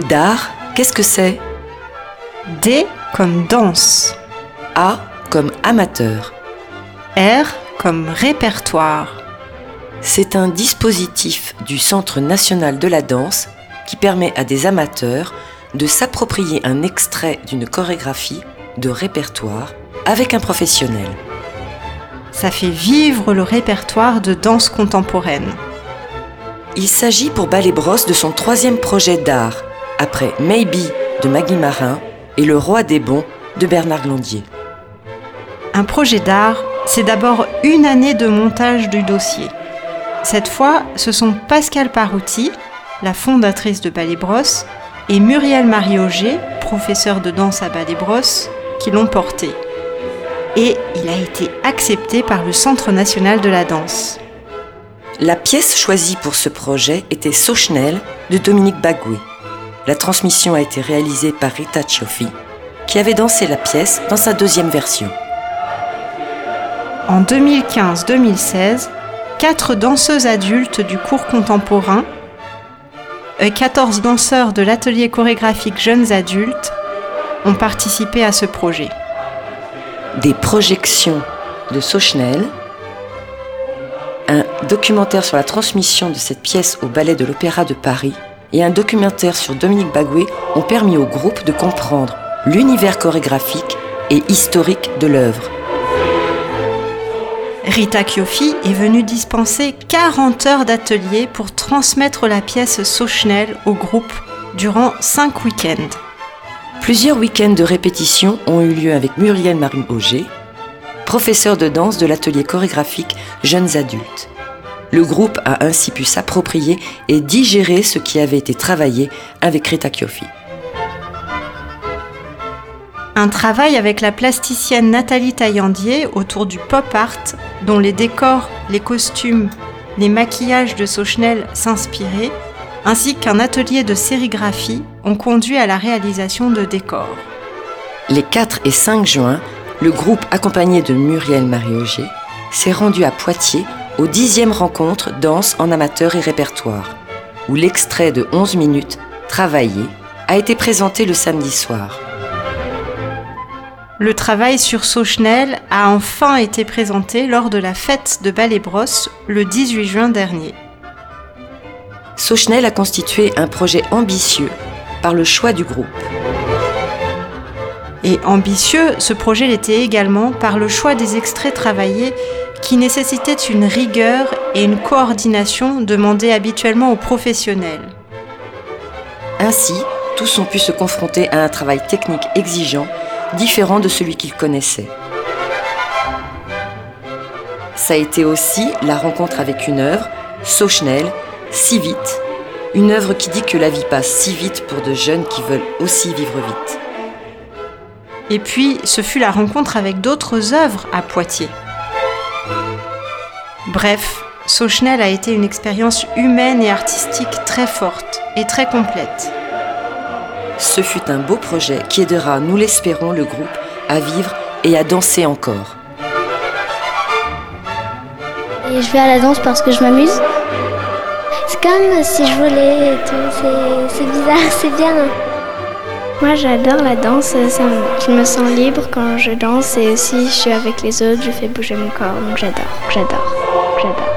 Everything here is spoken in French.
d'art, qu'est-ce que c'est ? D comme danse. A comme amateur. R comme répertoire. C'est un dispositif du Centre national de la danse qui permet à des amateurs de s'approprier un extrait d'une chorégraphie de répertoire avec un professionnel. Ça fait vivre le répertoire de danse contemporaine. Il s'agit pour Ballet Brosse de son 3e projet d'art, après Maybe de Maggie Marin et Le Roi des Bons de Bernard Glandier. Un projet d'art, c'est d'abord une année de montage du dossier. Cette fois, ce sont Pascale Parouti, la fondatrice de Ballet Brosse, et Muriel Marie-Auger, professeure de danse à Ballet Brosse, qui l'ont porté. Et il a été accepté par le Centre national de la danse. La pièce choisie pour ce projet était Sauchenel de Dominique Baghoué. La transmission a été réalisée par Rita Cioffi, qui avait dansé la pièce dans sa 2e version. En 2015-2016, 4 danseuses adultes du cours contemporain et 14 danseurs de l'atelier chorégraphique jeunes adultes ont participé à ce projet. Des projections de Sauchenel, un documentaire sur la transmission de cette pièce au Ballet de l'Opéra de Paris et un documentaire sur Dominique Baghoué ont permis au groupe de comprendre l'univers chorégraphique et historique de l'œuvre. Rita Cioffi est venue dispenser 40 heures d'atelier pour transmettre la pièce Sauchenel au groupe durant 5 week-ends. Plusieurs week-ends de répétition ont eu lieu avec Muriel Marie-Auger, professeure de danse de l'atelier chorégraphique Jeunes Adultes. Le groupe a ainsi pu s'approprier et digérer ce qui avait été travaillé avec Rita Cioffi. Un travail avec la plasticienne Nathalie Taillandier autour du pop art, dont les décors, les costumes, les maquillages de Sauchenel s'inspiraient, ainsi qu'un atelier de sérigraphie ont conduit à la réalisation de décors. Les 4 et 5 juin, le groupe accompagné de Muriel Marie-Auger s'est rendu à Poitiers aux 10e rencontres danse en amateur et répertoire, où l'extrait de 11 minutes, travaillé, a été présenté le samedi soir. Le travail sur Sauchenel a enfin été présenté lors de la fête de Ballet Brosse le 18 juin dernier. Sauchenel a constitué un projet ambitieux par le choix du groupe. Et ambitieux, ce projet l'était également par le choix des extraits travaillés qui nécessitaient une rigueur et une coordination demandées habituellement aux professionnels. Ainsi, tous ont pu se confronter à un travail technique exigeant, différent de celui qu'ils connaissaient. Ça a été aussi la rencontre avec une œuvre, Sauchenel, Si vite, une œuvre qui dit que la vie passe si vite pour de jeunes qui veulent aussi vivre vite. Et puis, ce fut la rencontre avec d'autres œuvres à Poitiers. Bref, Sauchenel a été une expérience humaine et artistique très forte et très complète. Ce fut un beau projet qui aidera, nous l'espérons, le groupe à vivre et à danser encore. Et je vais à la danse parce que je m'amuse. C'est comme si je volais et tout, c'est bizarre, c'est bien. Moi j'adore la danse, je me sens libre quand je danse et aussi je suis avec les autres, je fais bouger mon corps, donc j'adore.